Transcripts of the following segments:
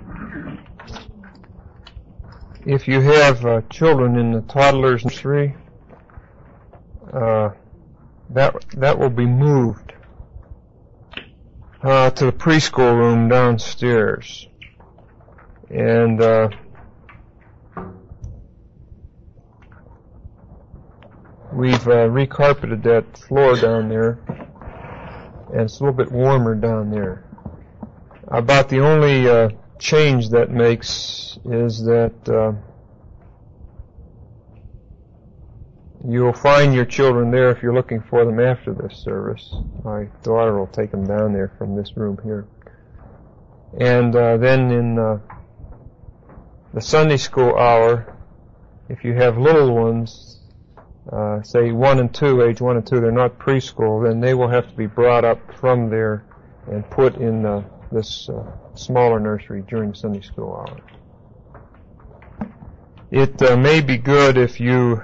If you have children in the toddler's nursery, that will be moved to the preschool room downstairs. And we've recarpeted that floor down there, and it's a little bit warmer down there. About the only change that makes is that you'll find your children there if you're looking for them after this service. My daughter will take them down there from this room here. And then in the Sunday school hour, if you have little ones, say age 1 and 2, they're not preschool, then they will have to be brought up from there and put in this smaller nursery during Sunday school hour. It may be good if you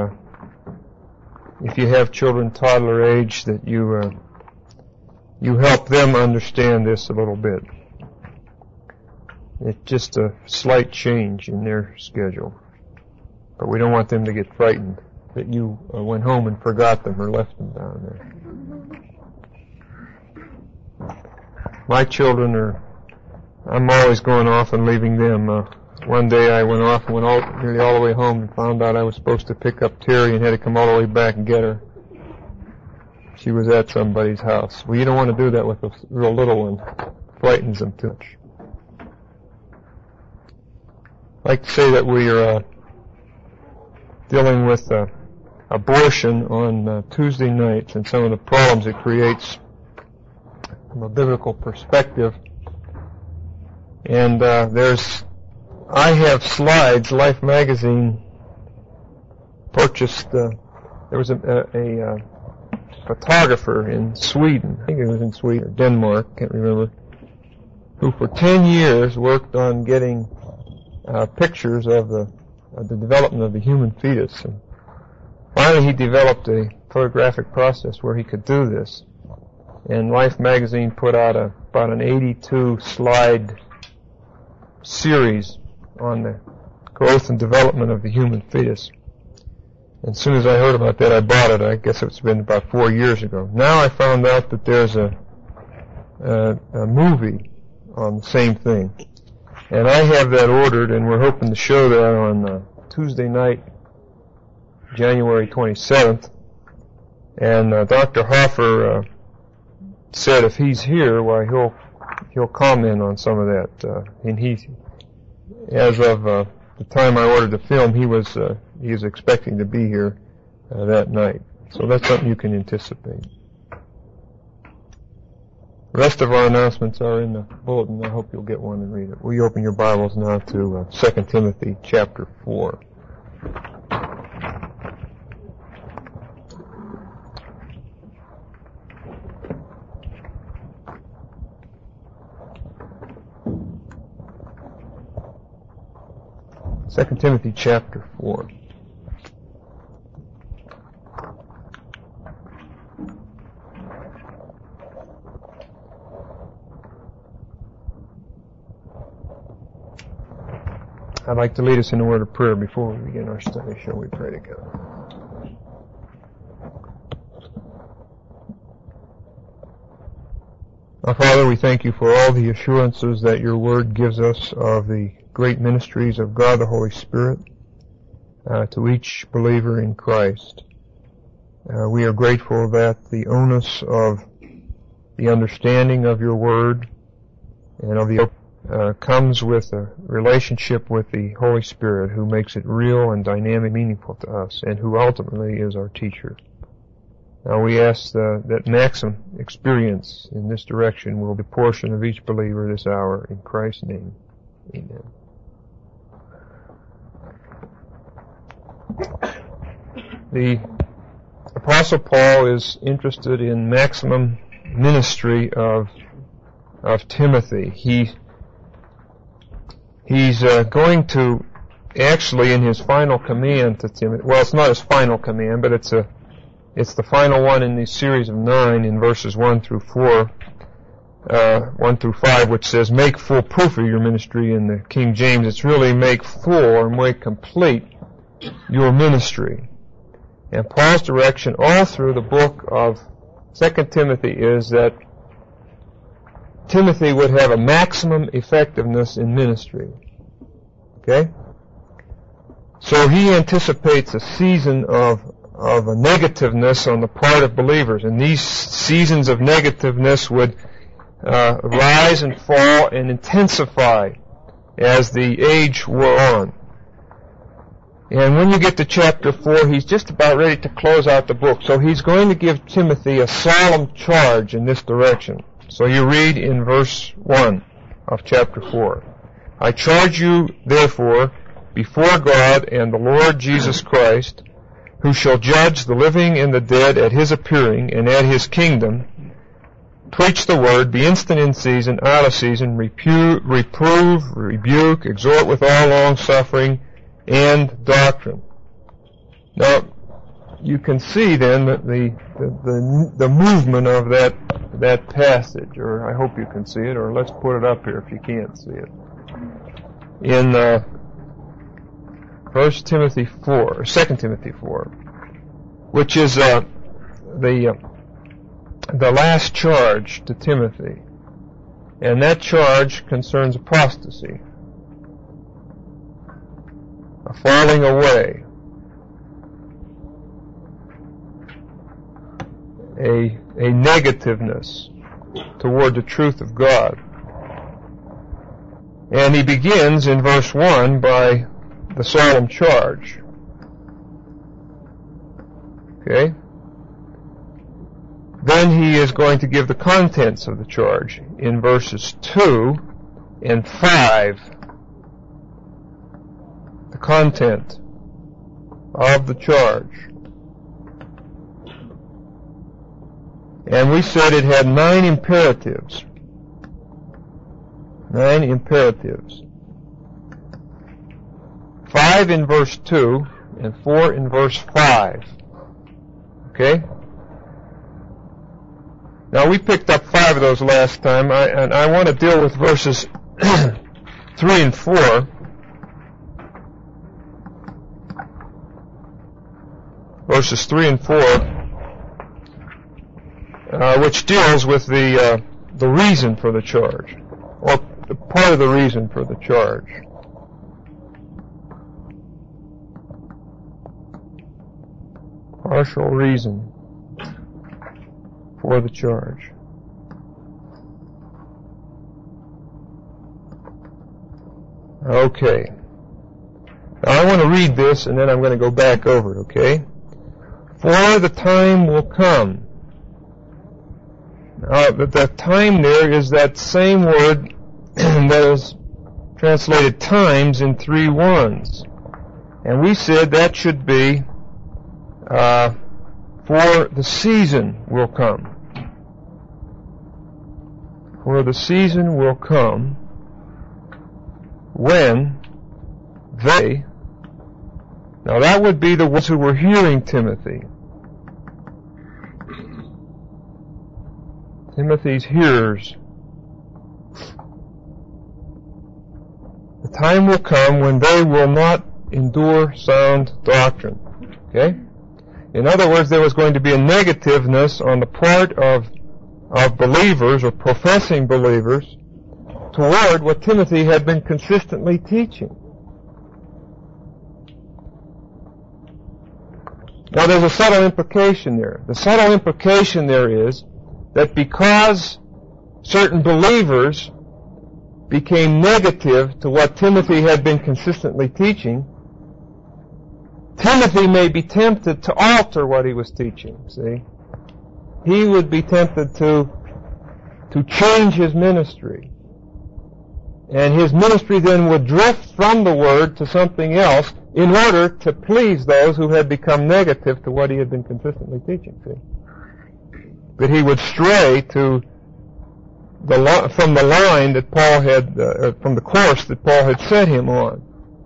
have children toddler age that you help them understand this a little bit. It's just a slight change in their schedule. But we don't want them to get frightened that you went home and forgot them or left them down there. My children I'm always going off and leaving them. One day I went off and went nearly all the way home and found out I was supposed to pick up Terry and had to come all the way back and get her. She was at somebody's house. Well, you don't want to do that with a real little one. It frightens them too much. I'd like to say that we are dealing with abortion on Tuesday nights and some of the problems it creates from a biblical perspective. And I have slides. Life magazine purchased. There was a photographer in Sweden. I think it was in Sweden or Denmark. Can't remember. Who for 10 years worked on getting pictures of the development of the human fetus. And finally, he developed a photographic process where he could do this. And Life magazine put out about an 82 slide series on the growth and development of the human fetus. And as soon as I heard about that, I bought it. I guess it's been about 4 years ago. Now I found out that there's a movie on the same thing. And I have that ordered, and we're hoping to show that on Tuesday night, January 27th. And Dr. Hoffer said if he's here, why he'll comment on some of that. And as of the time I ordered the film, he was expecting to be here that night. So that's something you can anticipate. The rest of our announcements are in the bulletin. I hope you'll get one and read it. We open your Bibles now to 2 Timothy chapter 4. Second Timothy chapter 4. I'd like to lead us in a word of prayer before we begin our study. Shall we pray together? Our Father, we thank you for all the assurances that your word gives us of the great ministries of God the Holy Spirit to each believer in Christ. We are grateful that the onus of the understanding of your word and of the comes with a relationship with the Holy Spirit, who makes it real and dynamic, meaningful to us, and who ultimately is our teacher. Now we ask that maximum experience in this direction will be a portion of each believer this hour. In Christ's name, amen. The Apostle Paul is interested in maximum ministry of Timothy. He's going to actually, in his final command to Timothy, well, it's not his final command, but it's the final one in the series of 9 in verses 1 through 4. 1 through 5, which says, make full proof of your ministry. In the King James, it's really make full or make complete your ministry. And Paul's direction all through the book of 2 Timothy is that Timothy would have a maximum effectiveness in ministry. Okay? So he anticipates a season of a negativeness on the part of believers. And these seasons of negativeness would rise and fall and intensify as the age wore on. And when you get to chapter 4, he's just about ready to close out the book. So he's going to give Timothy a solemn charge in this direction. So you read in verse 1 of chapter 4. I charge you, therefore, before God and the Lord Jesus Christ, who shall judge the living and the dead at his appearing and at his kingdom, preach the word, be instant in season, out of season, reprove, rebuke, exhort with all long-suffering and doctrine. Now, you can see then that the movement of that passage, or I hope you can see it, or let's put it up here if you can't see it. In 1 Timothy 4, or 2 Timothy 4, which is the last charge to Timothy. And that charge concerns apostasy, a falling away, a negativeness toward the truth of God. And he begins in verse 1 by the solemn charge. Okay? Then he is going to give the contents of the charge in verses 2 and 5. The content of the charge. And we said it had 9 imperatives. 9 imperatives. 5 in verse 2 and 4 in verse 5. Okay? Now we picked up 5 of those last time, and I want to deal with verses 3 and 4. Verses 3 and 4, which deals with the reason for the charge, or part of the reason for the charge. Partial reason for the charge. Okay. Now I want to read this, and then I'm going to go back over it, okay? For the time will come. Now, the time there is that same word that is translated times in 3 ones. And we said that should be for the season will come. For the season will come when they... Now that would be the ones who were hearing Timothy. Timothy's hearers. The time will come when they will not endure sound doctrine. Okay? In other words, there was going to be a negativeness on the part of believers or professing believers toward what Timothy had been consistently teaching. Now there's a subtle implication there. The subtle implication there is that because certain believers became negative to what Timothy had been consistently teaching, Timothy may be tempted to alter what he was teaching, see? He would be tempted to change his ministry. And his ministry then would drift from the Word to something else in order to please those who had become negative to what he had been consistently teaching, see? That he would stray from the line that Paul had, from the course that Paul had set him on.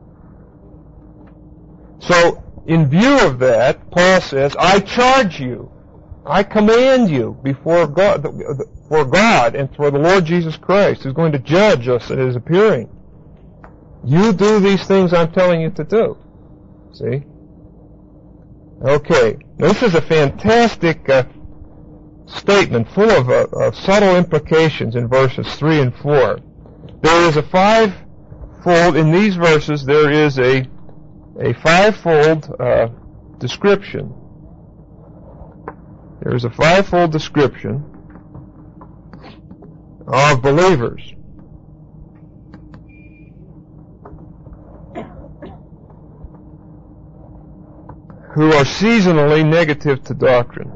So, in view of that, Paul says, I charge you, I command you before God, before God and for the Lord Jesus Christ, who's going to judge us at His appearing. You do these things I'm telling you to do. See? Okay. Now, this is a fantastic statement full of subtle implications in verses 3 and 4. There is a fivefold, in these verses, there is a fivefold description. There is a fivefold description of believers. Who are seasonally negative to doctrine.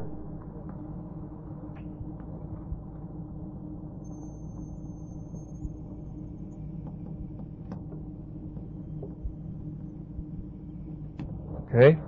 Okay?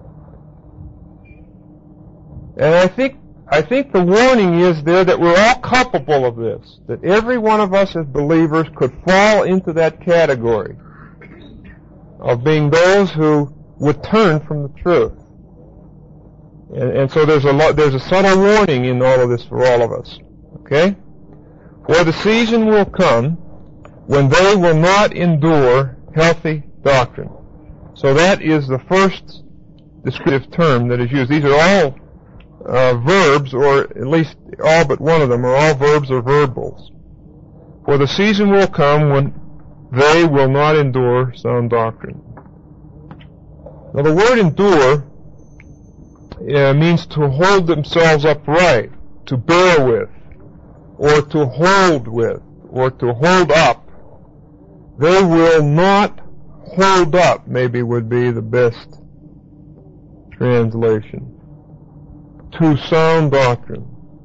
And I think the warning is there that we're all culpable of this. That every one of us as believers could fall into that category of being those who would turn from the truth. And so there's a subtle warning in all of this for all of us. Okay? For the season will come when they will not endure healthy doctrine. So that is the first descriptive term that is used. These are all verbs, or at least all but one of them are all verbs or verbals. For the season will come when they will not endure sound doctrine. Now the word endure means to hold themselves upright, to bear with, or to hold with, or to hold up. They will not hold up, maybe would be the best translation. To sound doctrine.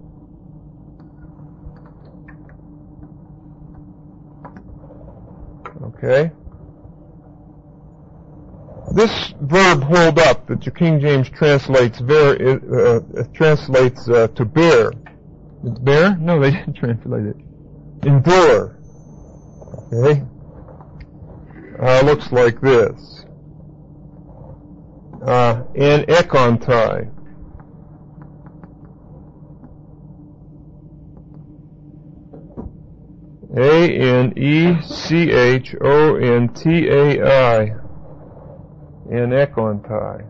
Okay? This verb hold up that your King James translates to bear. Bear? No, they didn't translate it. Endure. Okay? Looks like this. Anekontai. Anechontai. Anekontai.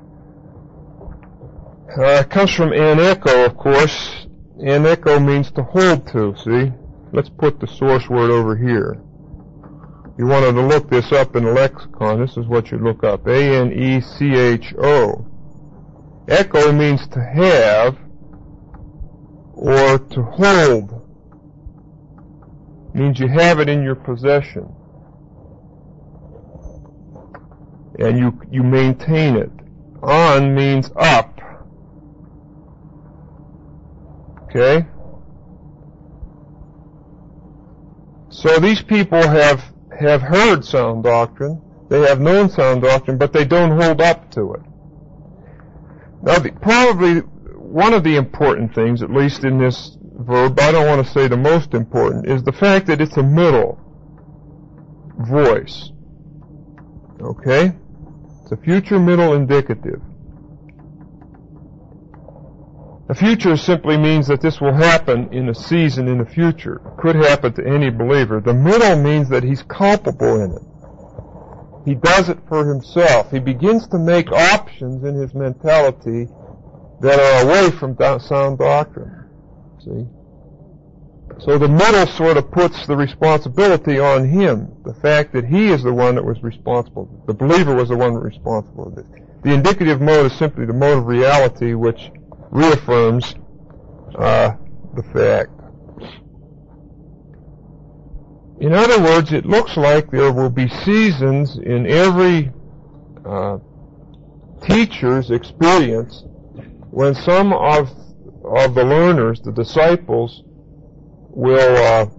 It comes from aneko, of course. Aneko means to hold to, see? Let's put the source word over here. If you wanted to look this up in the lexicon, this is what you look up. Anecho. Echo means to have or to hold. It means you have it in your possession. And you maintain it. On means up. Okay? So these people have heard sound doctrine, they have known sound doctrine, but they don't hold up to it. Now, probably one of the important things, at least in this verb, I don't want to say the most important, is the fact that it's a middle voice. Okay? It's a future middle indicative. The future simply means that this will happen in a season in the future. It could happen to any believer. The middle means that he's culpable in it. He does it for himself. He begins to make options in his mentality that are away from sound doctrine. See? So the middle sort of puts the responsibility on him. The fact that he is the one that was responsible. The believer was the one responsible for this. The indicative mode is simply the mode of reality which reaffirms the fact. In other words, it looks like there will be seasons in every teacher's experience when some of the learners, the disciples, will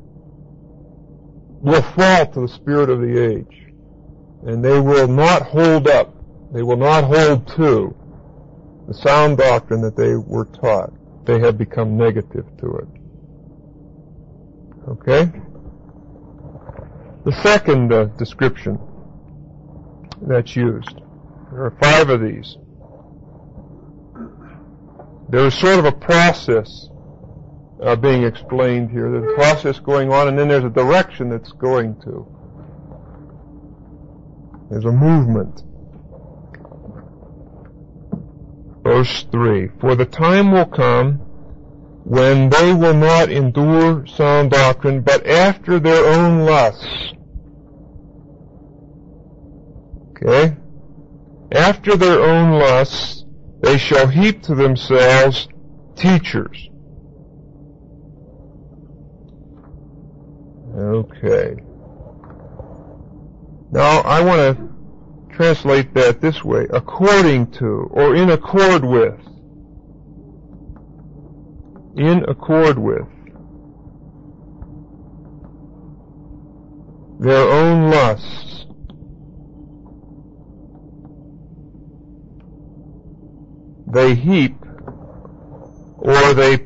fall to the spirit of the age, and they will not hold up. They will not hold to the sound doctrine that they were taught. They have become negative to it. Okay? The second description that's used. There are 5 of these. There is sort of a process being explained here. There's a process going on, and then there's a direction that's going to. There's a movement. Verse 3, for the time will come when they will not endure sound doctrine, but after their own lusts. Okay? After their own lusts, they shall heap to themselves teachers. Okay. Now, I want to translate that this way. According to, or in accord with. In accord with. Their own lusts. They heap, or they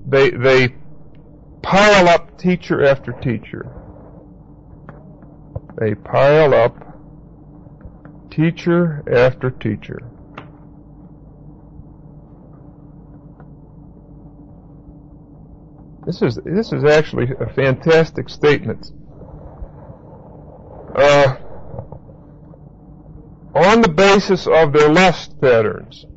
pile up teacher after teacher. They pile up teacher after teacher. This is actually a fantastic statement. On the basis of their lust patterns.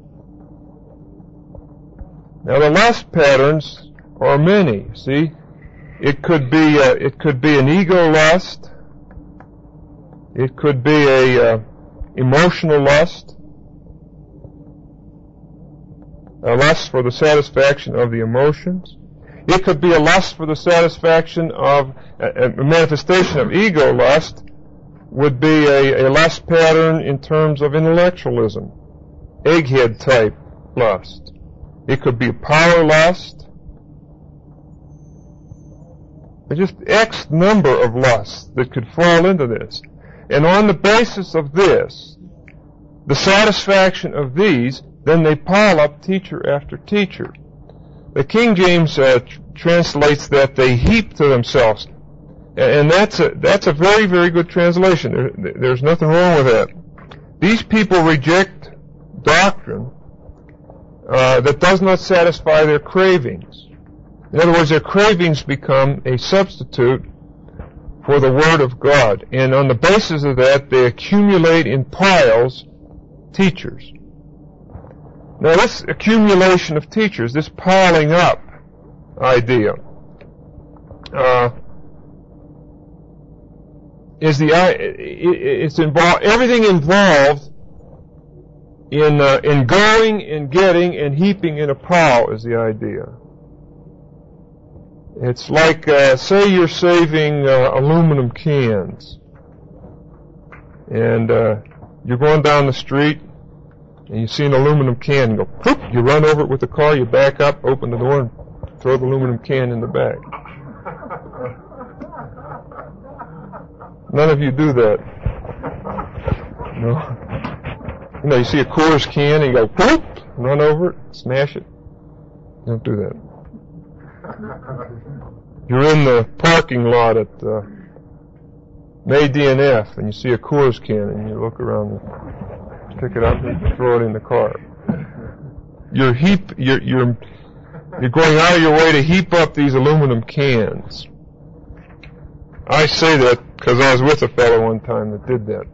Now the lust patterns are many. See, it could be an ego lust. It could be a emotional lust, a lust for the satisfaction of the emotions. It could be a lust for the satisfaction of a manifestation of ego lust. Would be a lust pattern in terms of intellectualism, egghead type lust. It could be power lust. There's just X number of lusts that could fall into this. And on the basis of this, the satisfaction of these, then they pile up teacher after teacher. The King James translates that they heap to themselves. And that's a very, very good translation. There's nothing wrong with that. These people reject doctrine that does not satisfy their cravings. In other words, their cravings become a substitute for the Word of God. And on the basis of that, they accumulate in piles teachers. Now this accumulation of teachers, this piling up idea, it's involved, everything involved in going and getting and heaping in a pile is the idea. It's like, say you're saving aluminum cans, and you're going down the street, and you see an aluminum can, and go, whoop, you run over it with the car, you back up, open the door, and throw the aluminum can in the bag. None of you do that. No. You know, you see a Coors can, and you go, whoop, run over it, smash it. Don't do that. You're in the parking lot at May DNF, and you see a Coors can, and you look around and pick it up and throw it in the car. You're going out of your way to heap up these aluminum cans. I say that because I was with a fellow one time that did that.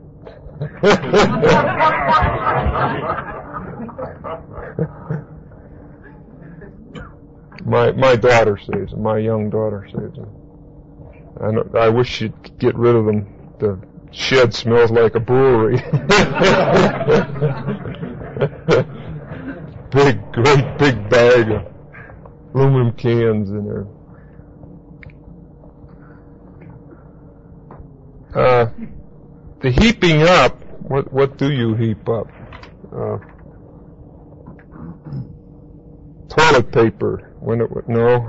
My daughter saves them. My young daughter saves them. I wish she'd get rid of them. The shed smells like a brewery. Great big bag of aluminum cans in there. The heaping up, what do you heap up? Toilet paper. No,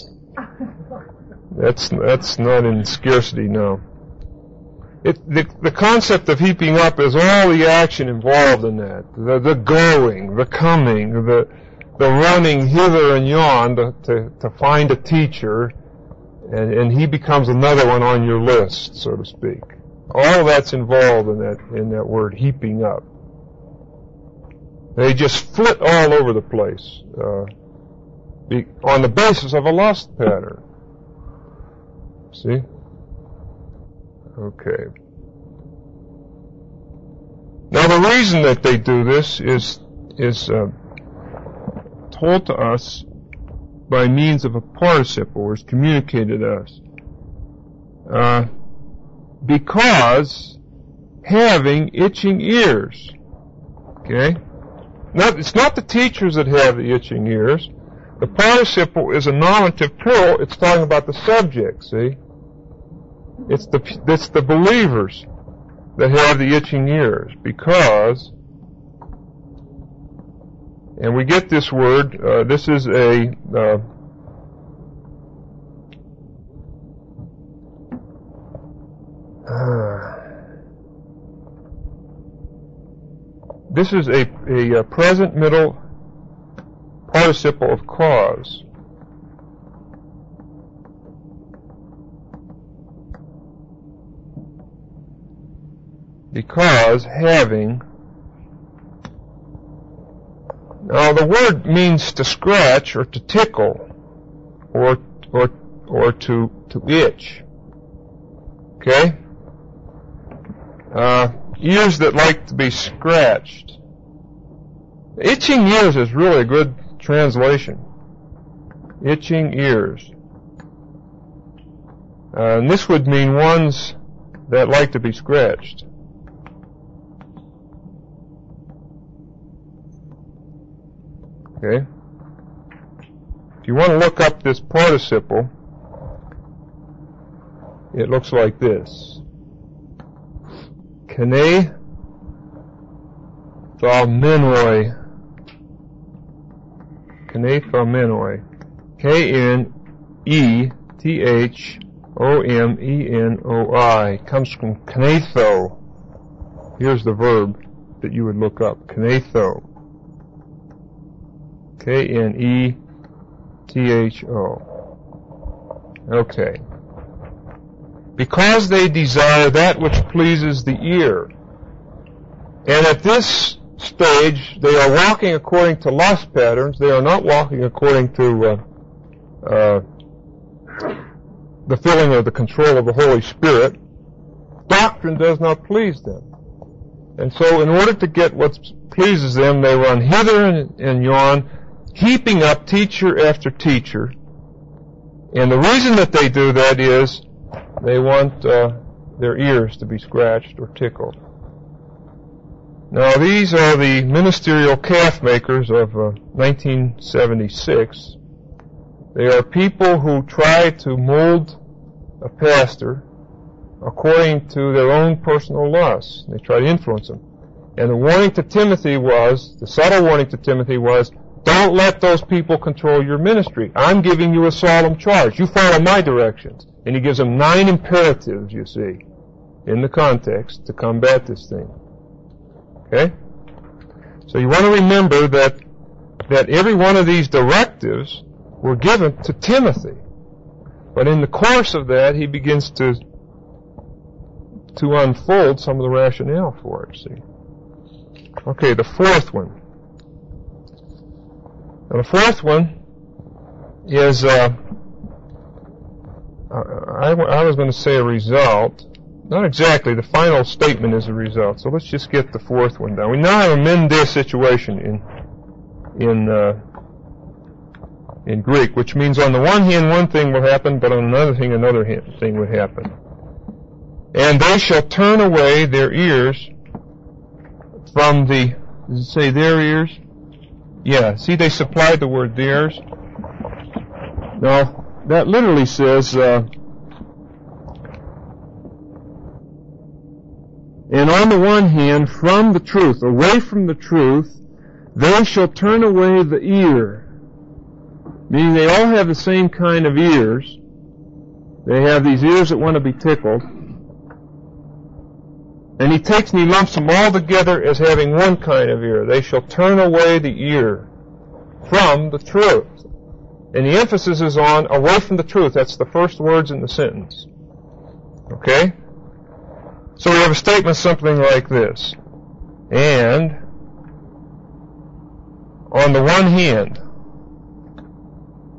that's not in scarcity now. The concept of heaping up is all the action involved in that. The going, the coming, the running hither and yon to find a teacher, and he becomes another one on your list, so to speak. All of that's involved in that word heaping up. They just flit all over the place. on the basis of a lust pattern. See? Okay. Now the reason that they do this is told to us by means of a participle, or is communicated to us. Because having itching ears. Okay? Now, it's not the teachers that have the itching ears. The participle is a nominative plural. It's talking about the subject, see? It's the believers that have the itching ears, because, and we get this word, this is a, this is a present middle participle of cause. Because having, now the word means to scratch or to tickle or to itch. Okay? Ears that like to be scratched. Itching ears is really a good translation. Itching ears. And this would mean ones that like to be scratched. Okay? If you want to look up this participle, it looks like this. Kene thaumenoi. Kene thaumenoi. K-N-E-T-H-O-M-E-N-O-I. Comes from knetho. Here's the verb that you would look up. Knetho. K-N-E-T-H-O. Okay. Because they desire that which pleases the ear. And at this stage, they are walking according to lust patterns. They are not walking according to the filling or the control of the Holy Spirit. Doctrine does not please them. And so in order to get what pleases them, they run hither and yon, heaping up teacher after teacher. And the reason that they do that is they want their ears to be scratched or tickled. Now these are the ministerial calf makers of 1976. They are people who try to mold a pastor according to their own personal lusts. They try to influence him. And the warning to Timothy was, the subtle warning to Timothy was, don't let those people control your ministry. I'm giving you a solemn charge. You follow my directions. And he gives them 9 imperatives, you see, in the context to combat this thing. Okay? So you want to remember that every one of these directives were given to Timothy. But in the course of that, he begins to unfold some of the rationale for it, see. Okay, the fourth one. Now the fourth one is, I was going to say a result. Not exactly. The final statement is a result. So let's just get the fourth one down. We now have a mende situation in Greek, which means on the one hand one thing will happen, but on another thing thing would happen. And they shall turn away their ears from the, does it say their ears? Yeah, see they supplied the word theirs. Now, that literally says, and on the one hand, from the truth, away from the truth, they shall turn away the ear. Meaning they all have the same kind of ears. They have these ears that want to be tickled. And he takes and he lumps them all together as having one kind of ear. They shall turn away the ear from the truth. And the emphasis is on away from the truth. That's the first words in the sentence. Okay? So we have a statement something like this. And on the one hand,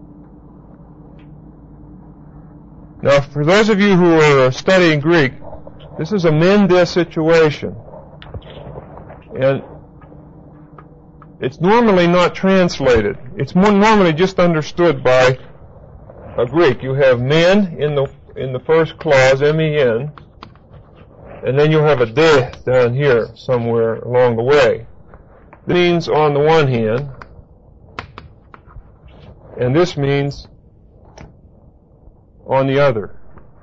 Now, for those of you who are studying Greek, this is a mende situation. And it's normally not translated. It's more normally just understood by a Greek. You have men in the first clause, men, and then you have a de down here somewhere along the way. This means on the one hand, and this means on the other.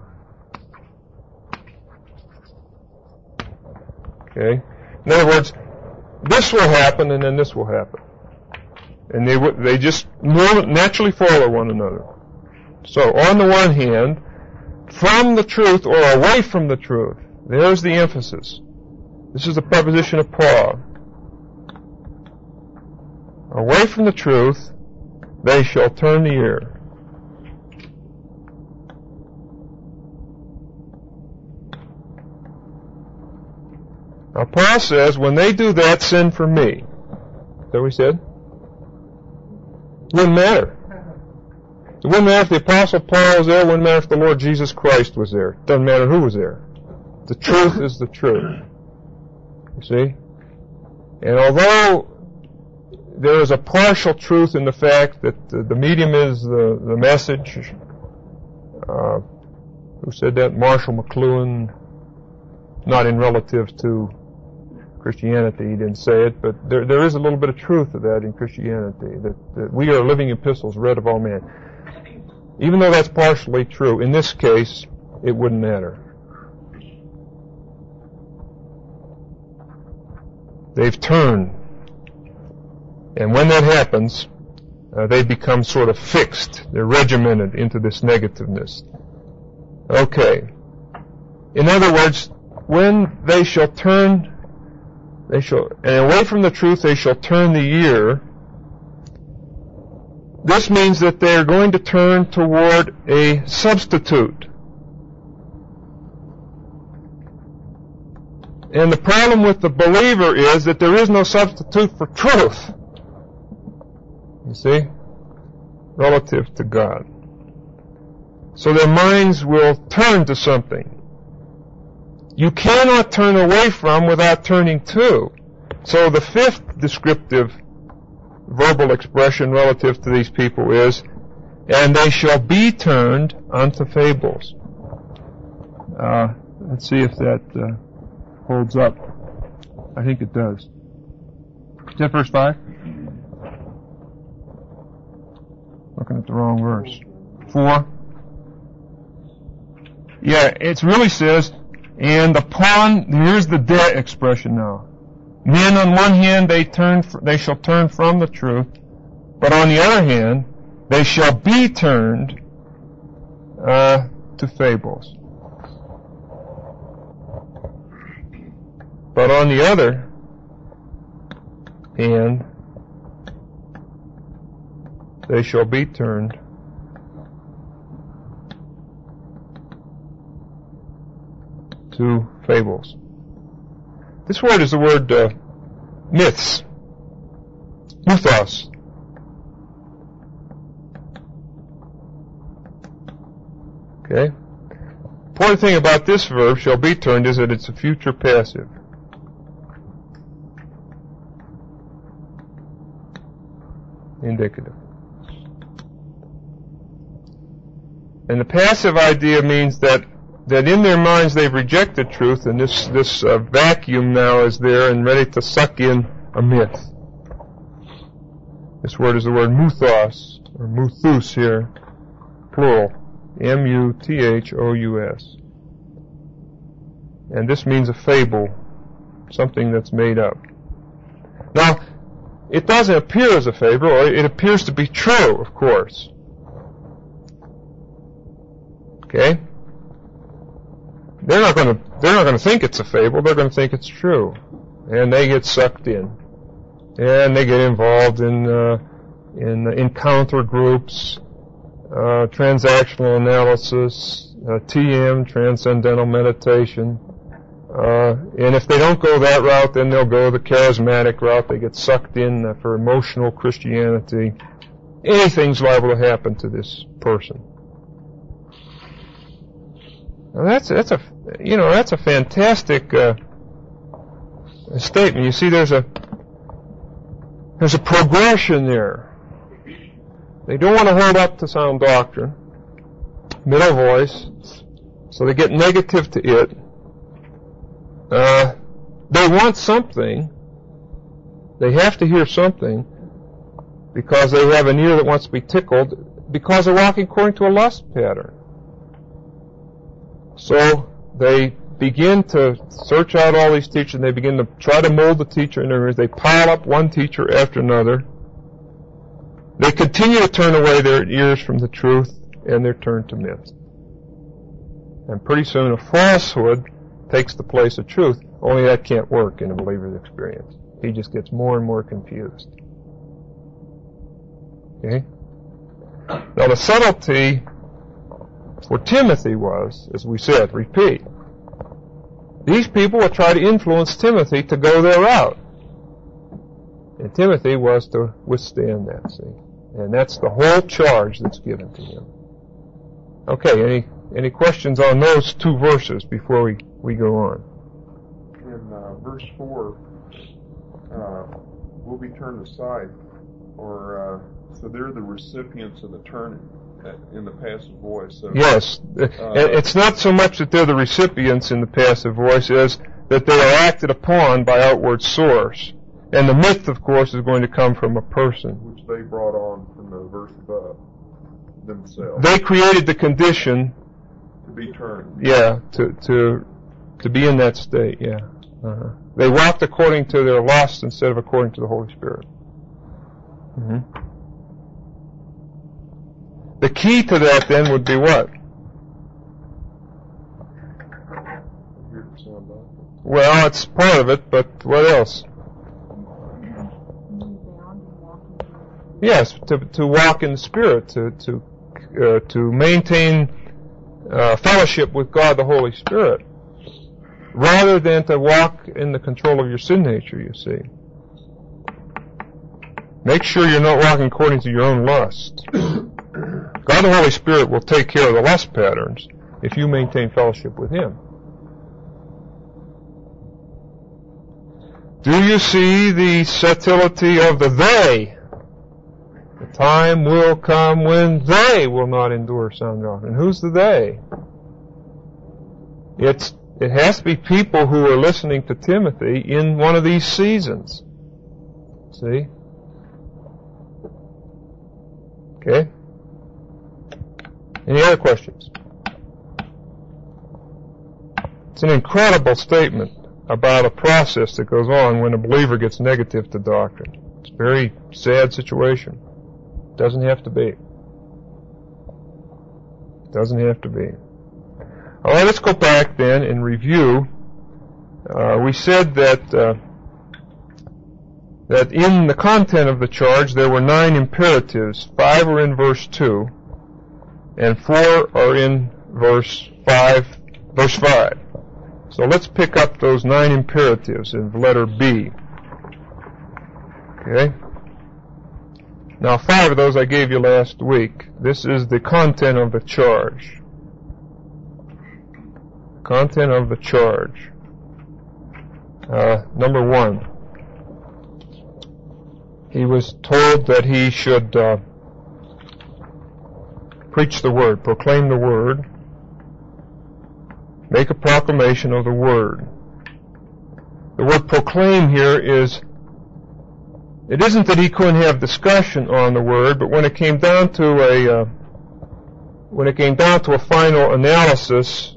Okay? In other words, this will happen and then this will happen. And they just naturally follow one another. So, on the one hand, from the truth or away from the truth, there's the emphasis. This is the preposition of Paul. Away from the truth, they shall turn the ear. Now Paul says, when they do that, send for me. Is that what he said? It wouldn't matter. It wouldn't matter if the Apostle Paul was there. It wouldn't matter if the Lord Jesus Christ was there. It doesn't matter who was there. The truth is the truth. You see? And although there is a partial truth in the fact that the medium is the message, who said that? Marshall McLuhan, not in relative to Christianity, he didn't say it, but there is a little bit of truth to that in Christianity, that we are living epistles read of all men. Even though that's partially true, in this case, it wouldn't matter. They've turned. And when that happens, they become sort of fixed. They're regimented into this negativeness. Okay. In other words, when they shall turn, and away from the truth they shall turn the ear, this means that they're going to turn toward a substitute. And the problem with the believer is that there is no substitute for truth. You see? Relative to God. So their minds will turn to something. You cannot turn away from without turning to. So the fifth descriptive verbal expression relative to these people is, and they shall be turned unto fables. Let's see if that holds up. I think it does. Is that verse 5? Looking at the wrong verse. 4. Yeah, it really says, and upon, here's the de expression now. Men on one hand, they shall turn from the truth, but on the other hand, they shall be turned to fables. But on the other hand, they shall be turned to fables. This word is the word myths, mythos. Okay? The important thing about this verb, shall be turned, is that it's a future passive. Indicative. And the passive idea means that in their minds they've rejected truth, and this vacuum now is there and ready to suck in a myth. This word is the word muthos, or muthus here, plural, M-U-T-H-O-U-S. And this means a fable, something that's made up. Now, it doesn't appear as a fable, or it appears to be true, of course. Okay? They're not going to think it's a fable. They're going to think it's true, and they get sucked in, and they get involved in encounter groups, transactional analysis, TM, transcendental meditation, and if they don't go that route, then they'll go the charismatic route. They get sucked in for emotional Christianity. Anything's liable to happen to this person. Now that's a fantastic statement. You see, there's a progression there. They don't want to hold up to sound doctrine, middle voice, so they get negative to it. They want something. They have to hear something because they have an ear that wants to be tickled because they're walking according to a lust pattern. So they begin to search out all these teachers, and they begin to try to mold the teacher. In other words, they pile up one teacher after another. They continue to turn away their ears from the truth, and they're turned to myths. And pretty soon a falsehood takes the place of truth. Only that can't work in a believer's experience. He just gets more and more confused. Okay? Now the subtlety for Timothy was, as we said, repeat. These people will try to influence Timothy to go their route. And Timothy was to withstand that, see. And that's the whole charge that's given to him. Okay, any questions on those two verses before we go on? In verse 4, will be turned aside, or so they're the recipients of the turning in the passive voice. So, yes, it's not so much that they're the recipients in the passive voice as that they are acted upon by outward source. And the myth, of course, is going to come from a person. Which they brought on from the verse above themselves. They created the condition to be turned. Yeah, to be in that state, yeah. Uh-huh. They walked according to their lust instead of according to the Holy Spirit. Mm-hmm. The key to that then would be what? Well, it's part of it, but what else? Yes, to walk in the Spirit, to maintain fellowship with God the Holy Spirit, rather than to walk in the control of your sin nature, you see. Make sure you're not walking according to your own lust. God the Holy Spirit will take care of the lust patterns if you maintain fellowship with Him. Do you see the subtlety of the they? The time will come when they will not endure sound doctrine. Who's the they? It has to be people who are listening to Timothy in one of these seasons. See? Okay? Any other questions? It's an incredible statement about a process that goes on when a believer gets negative to doctrine. It's a very sad situation. Doesn't have to be. Doesn't have to be. All right, let's go back then and review. We said that in the content of the charge there were 9 imperatives. 5 are in verse 2, and 4 are in verse 5. So let's pick up those 9 imperatives in letter B. Okay? Now 5 of those I gave you last week. This is the content of the charge. Content of the charge. Number 1. He was told that he should preach the Word, proclaim the Word, make a proclamation of the Word. The word proclaim here is, it isn't that he couldn't have discussion on the Word, but when it came down to a final analysis,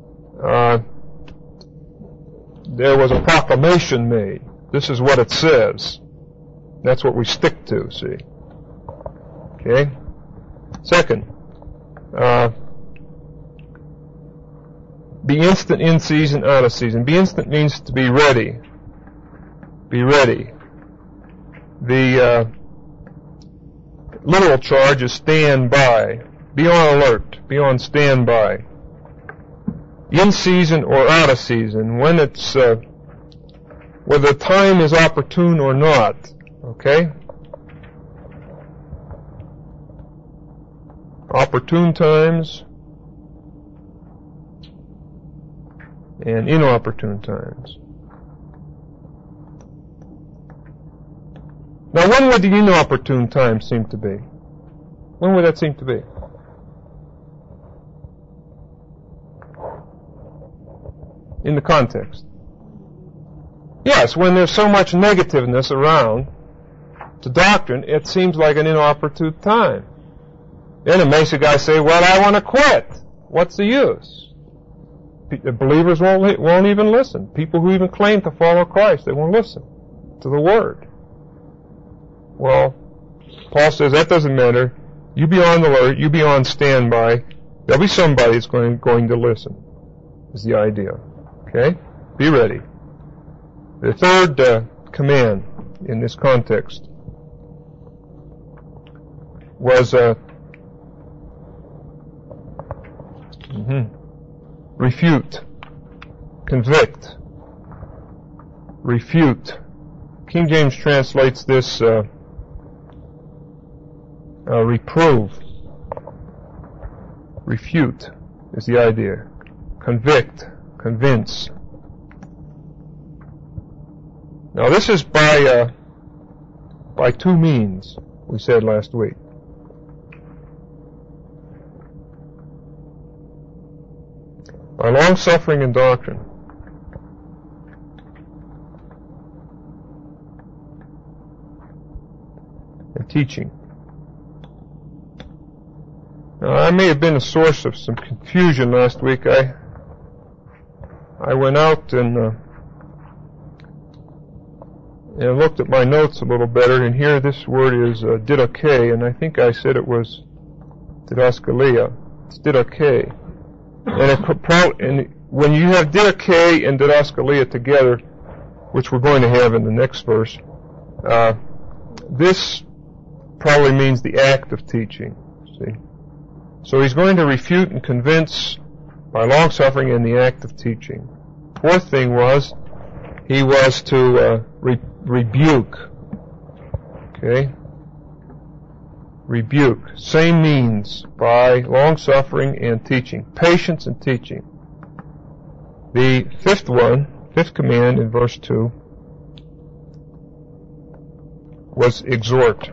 there was a proclamation made. This is what it says. That's what we stick to, see. Okay? Second, be instant in season, out of season. Be instant means to be ready. Be ready. The literal charge is stand by. Be on alert. Be on standby. In season or out of season, when it's whether the time is opportune or not. Okay? Opportune times and inopportune times. Now, when would the inopportune time seem to be? When would that seem to be? In the context. Yes, when there's so much negativeness around to doctrine, it seems like an inopportune time. Then it makes a guy say, well, I want to quit. What's the use? The believers won't even listen. People who even claim to follow Christ, they won't listen to the Word. Well, Paul says that doesn't matter. You be on the alert. You be on standby. There'll be somebody that's going to listen, is the idea. Okay? Be ready. The third command in this context was refute, convict, refute. King James translates this reprove. Refute is the idea. Convict, convince. Now this is by two means, we said last week. By long-suffering and doctrine. And teaching. Now, I may have been a source of some confusion last week. I went out and looked at my notes a little better, and here this word is didache, and I think I said it was didaskalia. It's didache. And when you have didache and didaskalia together, which we're going to have in the next verse, this probably means the act of teaching. See? So he's going to refute and convince by long-suffering and the act of teaching. Fourth thing was, he was to rebuke. Okay? Rebuke. Same means by long-suffering and teaching. Patience and teaching. The fifth command in verse 2 was exhort.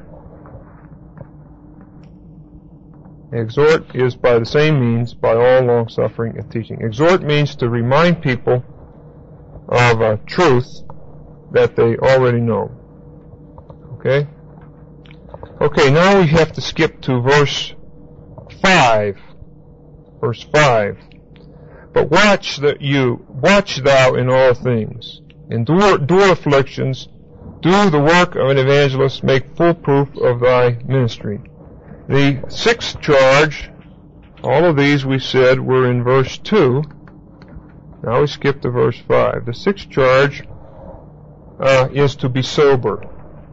Exhort is by the same means by all long-suffering and teaching. Exhort means to remind people of a truth that they already know. Okay? Okay, now we have to skip to verse 5. Verse 5. But watch thou in all things. Endure afflictions. Do the work of an evangelist. Make full proof of thy ministry. The sixth charge, all of these we said were in verse 2. Now we skip to verse 5. The sixth charge is to be sober.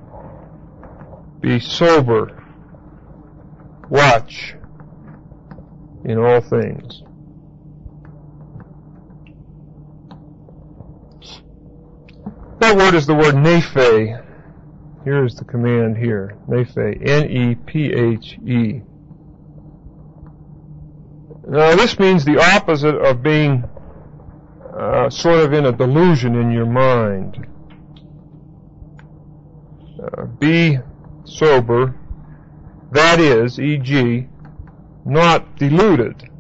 Be sober. Watch in all things. That word is the word nephe. Here is the command here. Nephe. N-E-P-H-E. Now this means the opposite of being sort of in a delusion in your mind. Be sober, that is, e.g., not deluded.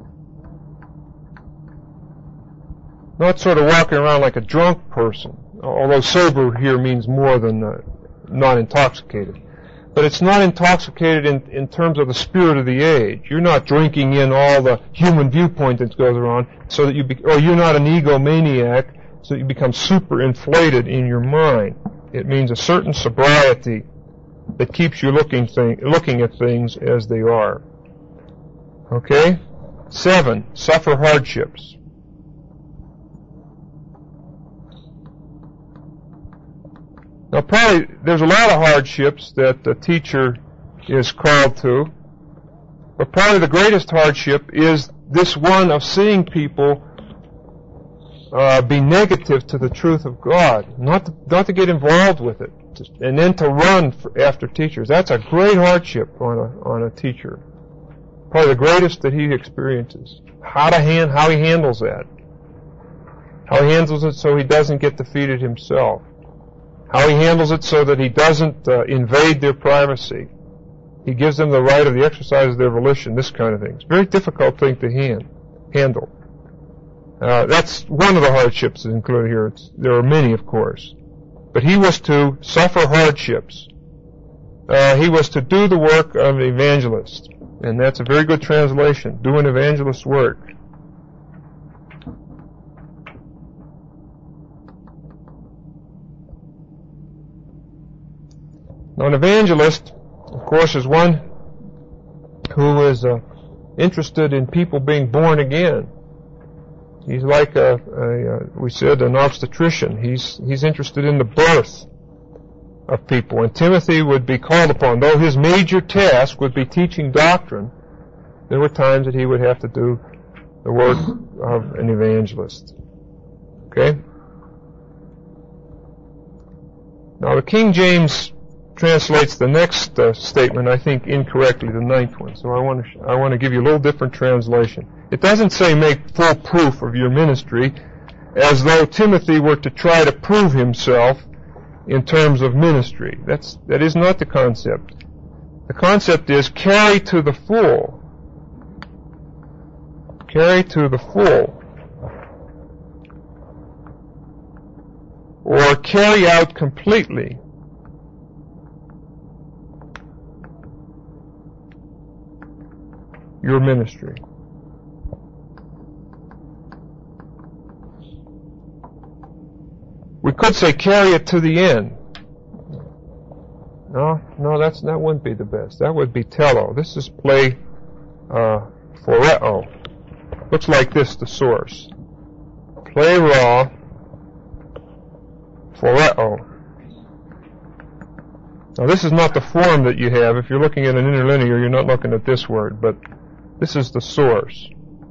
Not sort of walking around like a drunk person, although sober here means more than not intoxicated. But it's not intoxicated in terms of the spirit of the age. You're not drinking in all the human viewpoint that goes around, so that or you're not an egomaniac, so that you become super inflated in your mind. It means a certain sobriety that keeps you looking at things as they are. Okay? 7, suffer hardships. Now probably there's a lot of hardships that the teacher is called to, but probably the greatest hardship is this one of seeing people be negative to the truth of God, not to get involved with it, and then to run after teachers. That's a great hardship on a teacher. Probably the greatest that he experiences. How he handles that. How he handles it so he doesn't get defeated himself. How he handles it so that he doesn't invade their privacy. He gives them the right of the exercise of their volition, this kind of thing. It's a very difficult thing to handle. That's one of the hardships included here. There are many, of course. But he was to suffer hardships. He was to do the work of an evangelist. And that's a very good translation. Do an evangelist's work. Now, an evangelist, of course, is one who is interested in people being born again. He's like we said, an obstetrician. He's interested in the birth of people. And Timothy would be called upon. Though his major task would be teaching doctrine, there were times that he would have to do the work of an evangelist. Okay? Now, the King James translates the next statement, I think, incorrectly, the ninth one. So I want to give you a little different translation. It doesn't say make full proof of your ministry, as though Timothy were to try to prove himself in terms of ministry. That is not the concept. The concept is carry to the full. Carry to the full. Or carry out completely. Your ministry. We could say carry it to the end. No, that wouldn't be the best. That would be tello. This is play phoreo. Looks like this, the source. Play raw phoreo. Now this is not the form that you have. If you're looking at an interlinear, you're not looking at this word, but this is the source.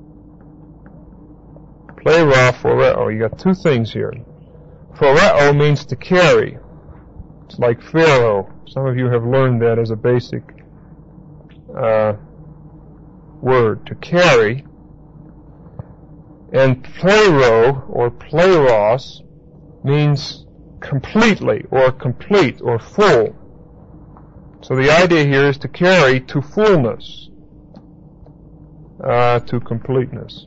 Play raw phoreo. You got two things here. Phoreo means to carry. It's like Pharaoh. Some of you have learned that as a basic word, to carry. And plero, or pleros, means completely, or complete, or full. So the idea here is to carry to fullness, to completeness.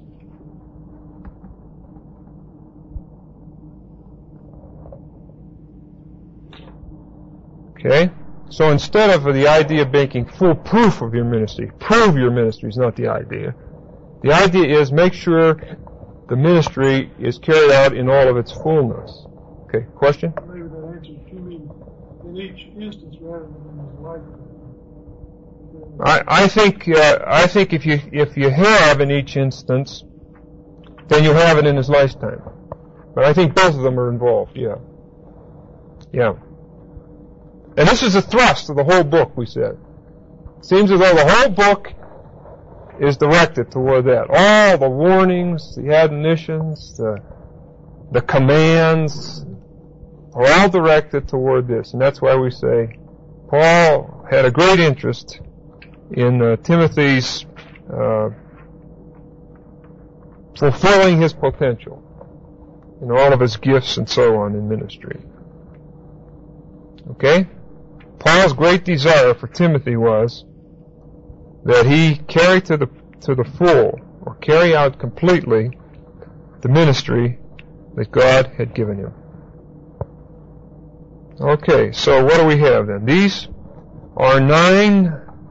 Okay? So instead of the idea of making full proof of your ministry, prove your ministry is not the idea. The idea is make sure the ministry is carried out in all of its fullness. Okay, question? Maybe that answers, you mean in each instance rather than in his lifetime. I think if you have in each instance, then you have it in his lifetime. But I think both of them are involved, yeah. Yeah. And this is the thrust of the whole book, we said. It seems as though the whole book is directed toward that. All the warnings, the admonitions, the commands are all directed toward this. And that's why we say Paul had a great interest in Timothy's fulfilling his potential in all of his gifts and so on in ministry. Okay? Paul's great desire for Timothy was that he carry to the full, or carry out completely, the ministry that God had given him. Okay, so what do we have then? These are nine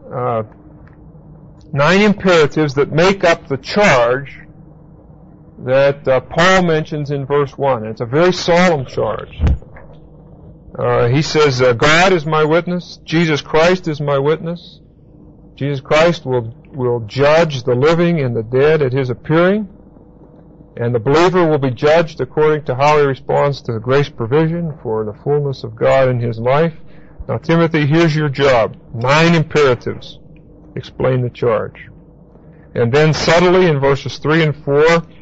imperatives that make up the charge that Paul mentions in verse 1. And it's a very solemn charge. He says, God is my witness. Jesus Christ is my witness. Jesus Christ will judge the living and the dead at His appearing. And the believer will be judged according to how he responds to the grace provision for the fullness of God in his life. Now, Timothy, here's your job. 9 imperatives. Explain the charge. And then subtly in verses 3 and 4,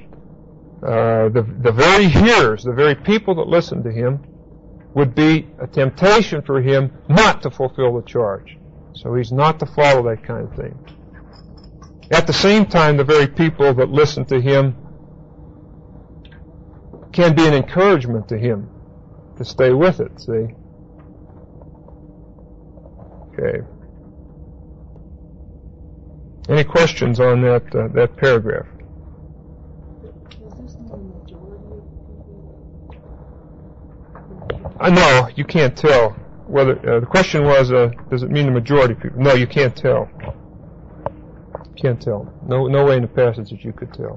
the very hearers, the very people that listen to him, would be a temptation for him not to fulfill the charge. So he's not to follow that kind of thing. At the same time, the very people that listen to him can be an encouragement to him to stay with it, see? Okay. Any questions on that paragraph? Is this the majority of people? No, you can't tell. Whether the question was, does it mean the majority of people? No, you can't tell. Can't tell. No way in the passage that you could tell.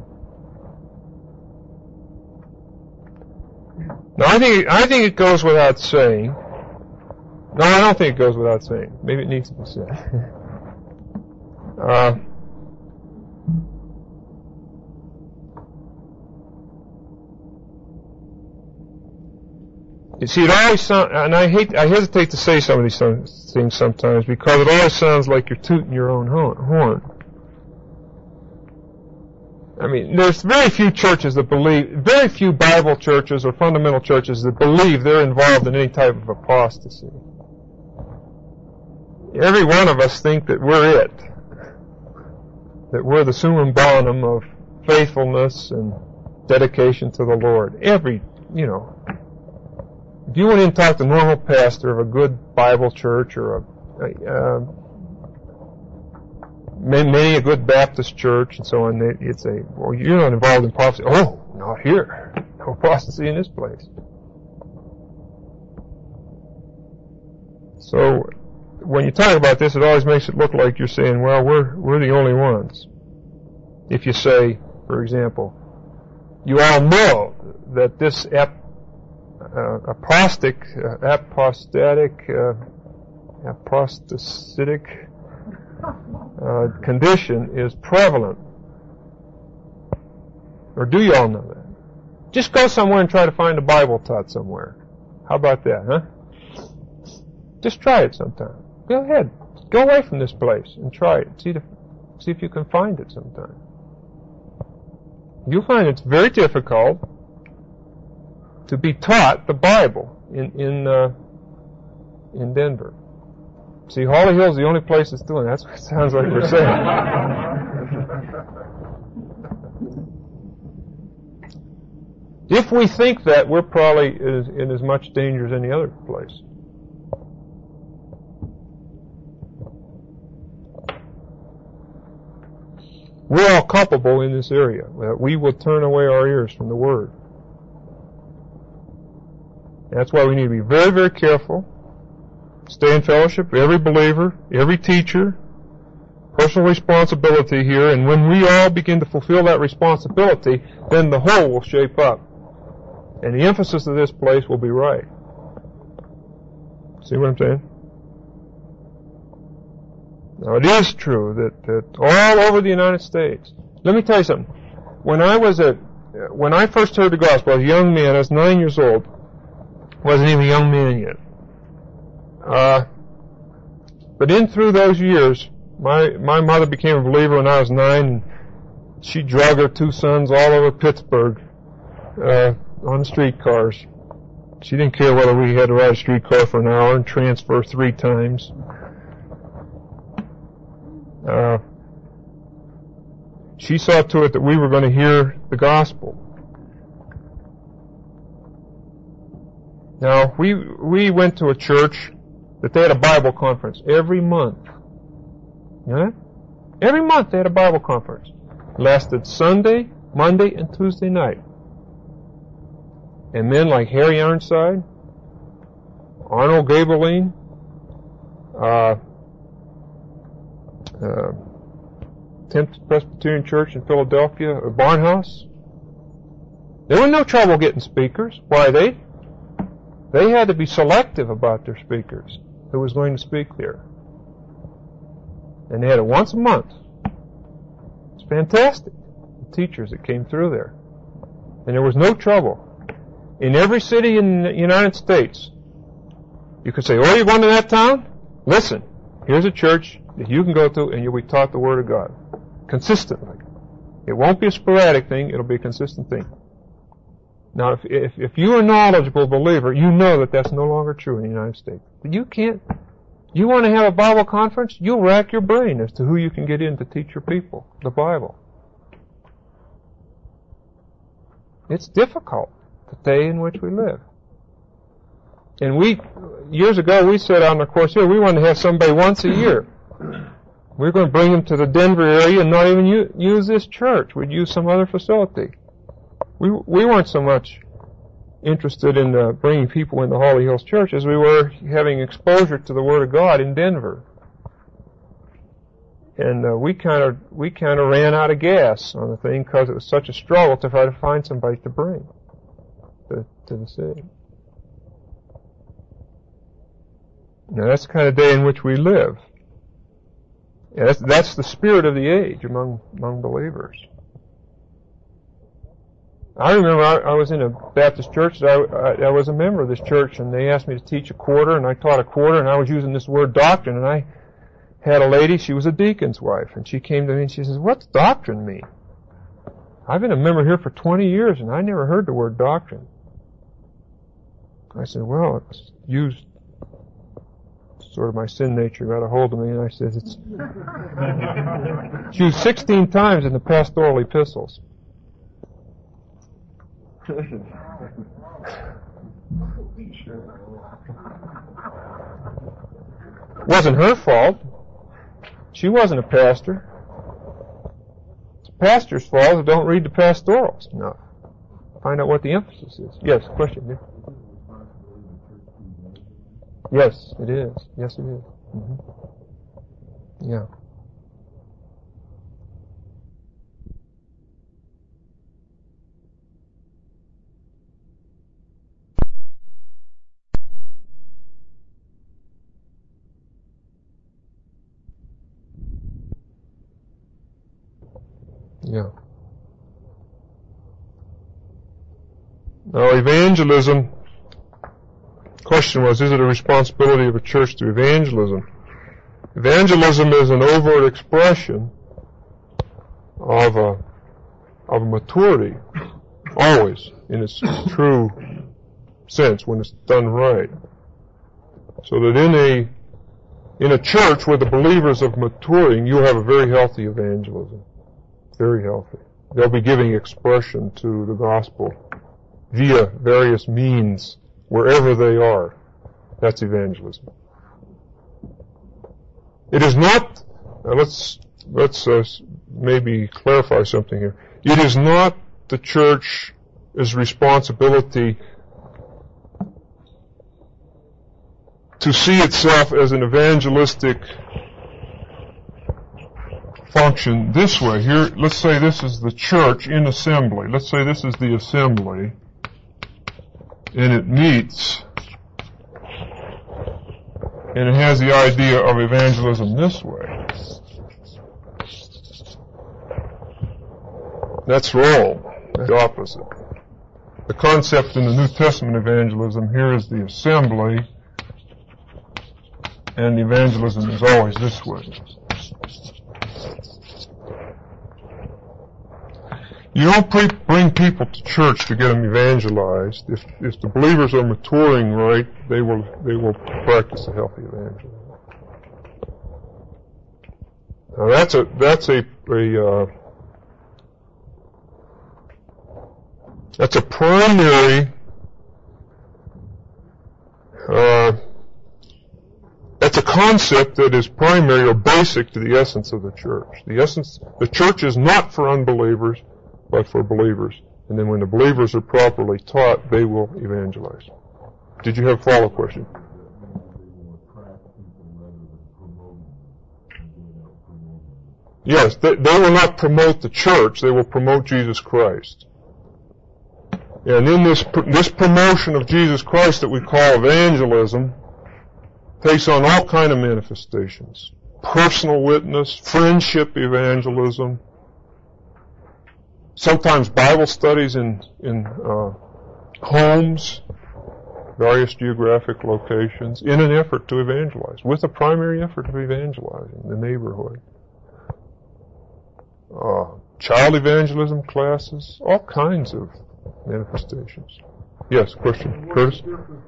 No, I think it goes without saying. No, I don't think it goes without saying. Maybe it needs to be said. You see, it always sounds, and I hesitate to say some of these things sometimes because it always sounds like you're tooting your own horn. I mean, there's very few churches that believe, very few Bible churches or fundamental churches that believe they're involved in any type of apostasy. Every one of us think that we're it. That we're the summum bonum of faithfulness and dedication to the Lord. If you went in and talked to a normal pastor of a good Bible church or maybe a good Baptist church and so on, you'd say, well, you're not involved in apostasy. Oh, not here. No apostasy in this place. So, when you talk about this, it always makes it look like you're saying, well, we're the only ones. If you say, for example, you all know that this apostatic condition is prevalent. Or do you all know that? Just go somewhere and try to find a Bible taught somewhere. How about that, huh? Just try it sometime. Go ahead. Go away from this place and try it. See if you can find it sometime. You'll find it's very difficult to be taught the Bible in Denver. See, Holly Hill's the only place that's doing it. That's what it sounds like we're saying. If we think that, we're probably in as much danger as any other place. We're all culpable in this area. We will turn away our ears from the Word. That's why we need to be very, very careful. Stay in fellowship, every believer, every teacher, personal responsibility here, and when we all begin to fulfill that responsibility, then the whole will shape up. And the emphasis of this place will be right. See what I'm saying? Now, it is true that all over the United States, let me tell you something. When I first heard the gospel, I was a young man, I was 9 years old, wasn't even a young man yet. But in through those years, my mother became a believer when I was 9, and she drug her 2 sons all over Pittsburgh, on streetcars. She didn't care whether we had to ride a streetcar for an hour and transfer 3 times. She saw to it that we were going to hear the gospel. Now, we went to a church that they had a Bible conference every month. You know that? Every month they had a Bible conference. Lasted Sunday, Monday, and Tuesday night. And men like Harry Ironside, Arnold Gaberline, Tenth Presbyterian Church in Philadelphia, or Barnhouse. There was no trouble getting speakers. Why? They had to be selective about their speakers who was going to speak there. And they had it once a month. It's fantastic. The teachers that came through there. And there was no trouble. In every city in the United States, you could say, oh, you're going to that town? Listen, here's a church that you can go to and you'll be taught the Word of God. Consistently. It won't be a sporadic thing, it'll be a consistent thing. Now, if you're a knowledgeable believer, you know that that's no longer true in the United States. But you want to have a Bible conference? You'll rack your brain as to who you can get in to teach your people the Bible. It's difficult. the day in which we live. And years ago, we said on the course here, we wanted to have somebody once a year. We're going to bring them to the Denver area and not even use this church. We'd use some other facility. We weren't so much interested in bringing people into Holly Hills Church as we were having exposure to the Word of God in Denver. And we kind of ran out of gas on the thing because it was such a struggle to try to find somebody to bring to the city. Now that's the kind of day in which we live. And that's the spirit of the age among believers. I remember I was in a Baptist church. I was a member of this church, and they asked me to teach a quarter, and I taught a quarter, and I was using this word doctrine, and I had a lady, she was a deacon's wife, and she came to me and she says, "What's doctrine mean? I've been a member here for 20 years, and I never heard the word doctrine." I said, "Well, it's used." Sort of my sin nature got a hold of me, and I said, it's used 16 times in the pastoral epistles. Wasn't her fault. She wasn't a pastor. It's a pastor's fault if they don't read the pastorals enough. Find out what the emphasis is. Yes, question. Yeah. Yes, it is. Yes, it is. Mm-hmm. Yeah. Yeah. Now, evangelism. Question was, is it a responsibility of a church to evangelism? Evangelism is an overt expression of a maturity, always, in its true sense, when it's done right. So that in a church where the believers are maturing, you'll have a very healthy evangelism. Very healthy. They'll be giving expression to the gospel via various means wherever they are. That's evangelism. It is not, let's maybe clarify something here. It is not the church's responsibility to see itself as an evangelistic function this way. Here, let's say this is the church in assembly. Let's say this is the assembly, and it meets, and it has the idea of evangelism this way. That's wrong. That's the opposite. The concept in the New Testament evangelism here is the assembly, and the evangelism is always this way. You don't bring people to church to get them evangelized. If the believers are maturing right, they will practice a healthy evangelism. Now that's a primary. That's a concept that is primary or basic to the essence of the church. The church is not for unbelievers, but for believers. And then when the believers are properly taught, they will evangelize. Did you have a follow-up question? Yes, they will not promote the church, they will promote Jesus Christ. And in this promotion of Jesus Christ that we call evangelism takes on all kind of manifestations. Personal witness, friendship evangelism, sometimes Bible studies in homes, various geographic locations, in an effort to evangelize, with a primary effort of evangelizing the neighborhood. Child evangelism classes, all kinds of manifestations. Yes, question, Curtis?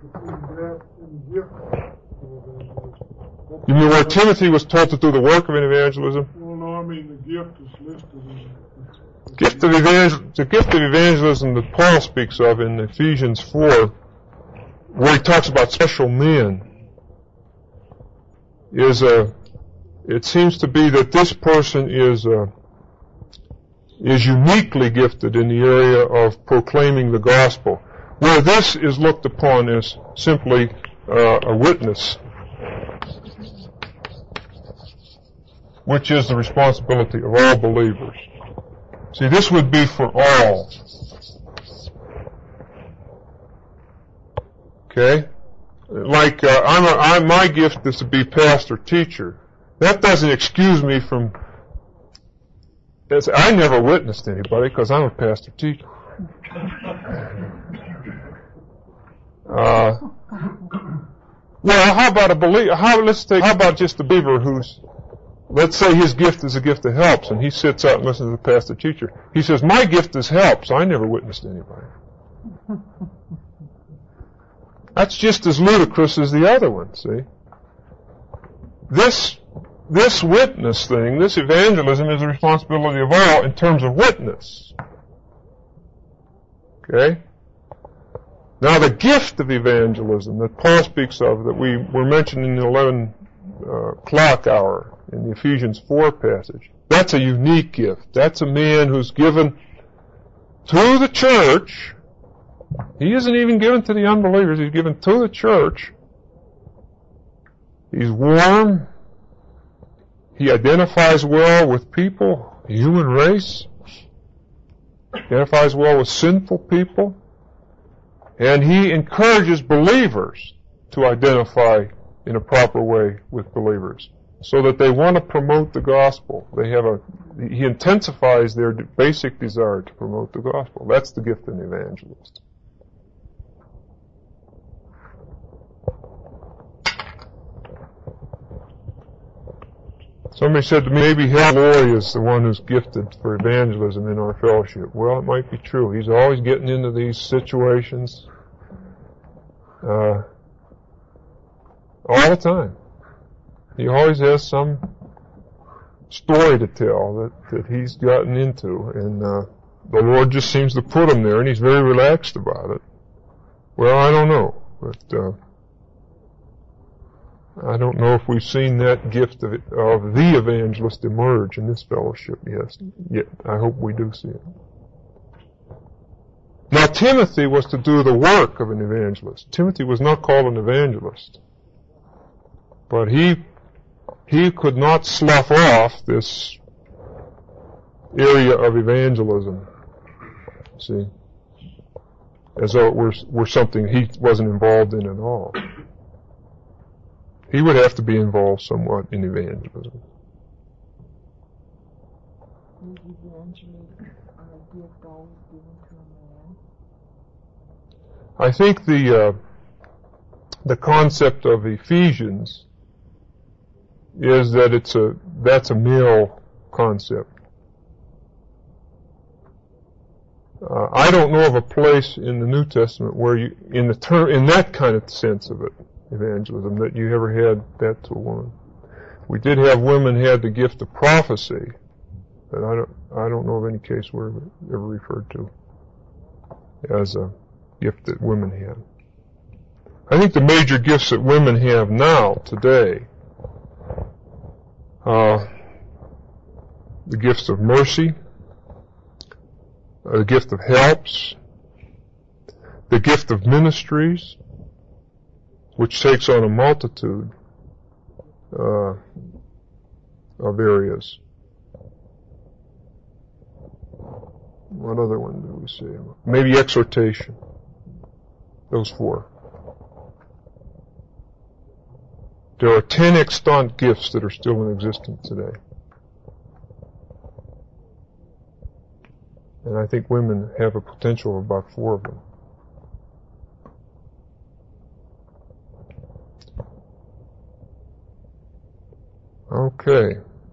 You mean where Timothy was taught to do the work of an evangelism? Well, no, I mean the gift is listed The gift of evangelism that Paul speaks of in Ephesians 4, where he talks about special men, it seems to be that this person is uniquely gifted in the area of proclaiming the gospel, where this is looked upon as simply a witness, which is the responsibility of all believers. See, this would be for all. Okay? Like, my gift is to be pastor teacher. That doesn't excuse me from, I never witnessed anybody because I'm a pastor teacher. Well, how about a believer? How about just a believer who's, let's say his gift is a gift of helps, and he sits out and listens to the pastor teacher. He says, my gift is helps. I never witnessed anybody. That's just as ludicrous as the other one, see? This witness thing, this evangelism, is the responsibility of all in terms of witness. Okay? Now the gift of evangelism that Paul speaks of, that we were mentioned in the 11 o'clock hour in the Ephesians 4 passage, that's a unique gift. That's a man who's given to the church. He isn't even given to the unbelievers. He's given to the church. He's warm. He identifies well with people, the human race. Identifies well with sinful people. And he encourages believers to identify in a proper way with believers, so that they want to promote the gospel. He intensifies their basic desire to promote the gospel. That's the gift of an evangelist. Somebody said to me, maybe Hal Lorry is the one who's gifted for evangelism in our fellowship. Well, it might be true. He's always getting into these situations all the time. He always has some story to tell that he's gotten into, and the Lord just seems to put him there, and he's very relaxed about it. Well, I don't know, but I don't know if we've seen that gift of the evangelist emerge in this fellowship yet. I hope we do see it. Now, Timothy was to do the work of an evangelist. Timothy was not called an evangelist, but he could not slough off this area of evangelism, see, as though it were something he wasn't involved in at all. He would have to be involved somewhat in evangelism. Is evangelism a gift always given to a man? I think the concept of Ephesians is that that's a male concept. I don't know of a place in the New Testament where in that kind of sense of it, evangelism, that you ever had that to a woman. We did have women had the gift of prophecy, but I don't know of any case where it ever referred to as a gift that women had. I think the major gifts that women have now, today, the gifts of mercy, the gift of helps, the gift of ministries, which takes on a multitude of areas. What other one do we see? Maybe exhortation. Those 4. There are 10 extant gifts that are still in existence today. And I think women have a potential of about 4 of them. Okay.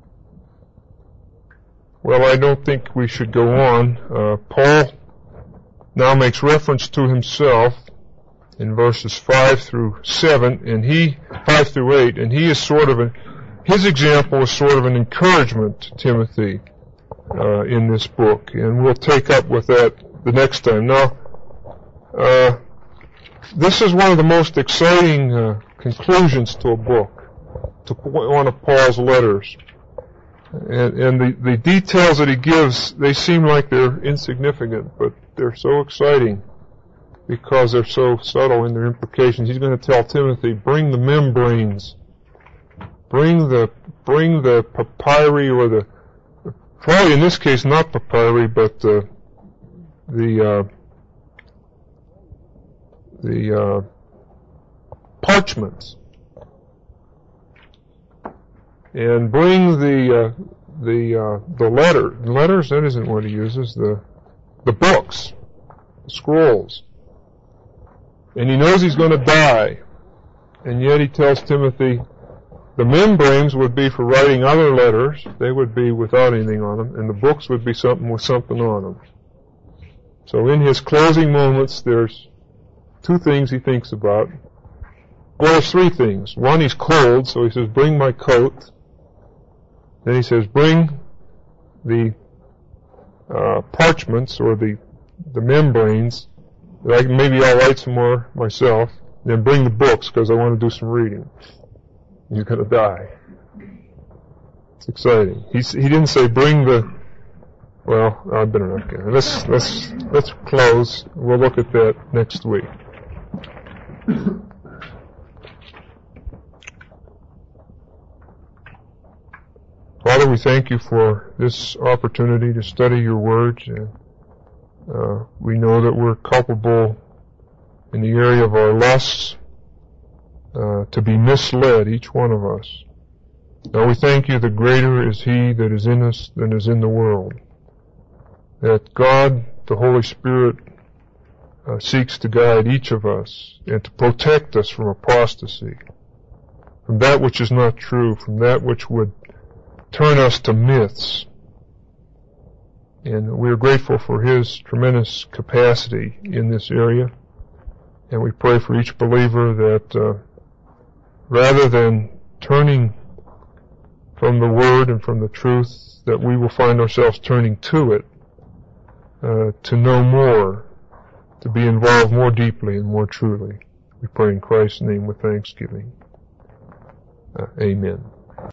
Well, I don't think we should go on. Paul now makes reference to himself in verses 5 through 7, and 5 through 8, and he is his example is sort of an encouragement to Timothy in this book, and we'll take up with that the next time. Now, this is one of the most exciting conclusions to a book, to one of Paul's letters. And the details that he gives, they seem like they're insignificant, but they're so exciting because they're so subtle in their implications. He's going to tell Timothy, bring the membranes, bring the papyri, or the, probably in this case not papyri, but the parchments, and bring the letters. That isn't what he uses. The books, the scrolls. And he knows he's going to die, and yet he tells Timothy the membranes would be for writing other letters. They would be without anything on them, and the books would be something with something on them. So in his closing moments, there's two things he thinks about. Well, there's three things. One, he's cold, so he says, bring my coat. Then he says, bring the parchments, or the membranes. Maybe I'll write some more myself. Then bring the books, because I want to do some reading. You're going to die. It's exciting. He didn't say bring the. Well, I've been enough. Let's close. We'll look at that next week. Father, we thank you for this opportunity to study your words. We know that we're culpable in the area of our lusts to be misled, each one of us. Now we thank you that greater is he that is in us than is in the world. That God, the Holy Spirit, seeks to guide each of us and to protect us from apostasy, from that which is not true, from that which would turn us to myths. And we are grateful for his tremendous capacity in this area. And we pray for each believer that rather than turning from the Word and from the truth, that we will find ourselves turning to it, to know more, to be involved more deeply and more truly. We pray in Christ's name with thanksgiving. Amen.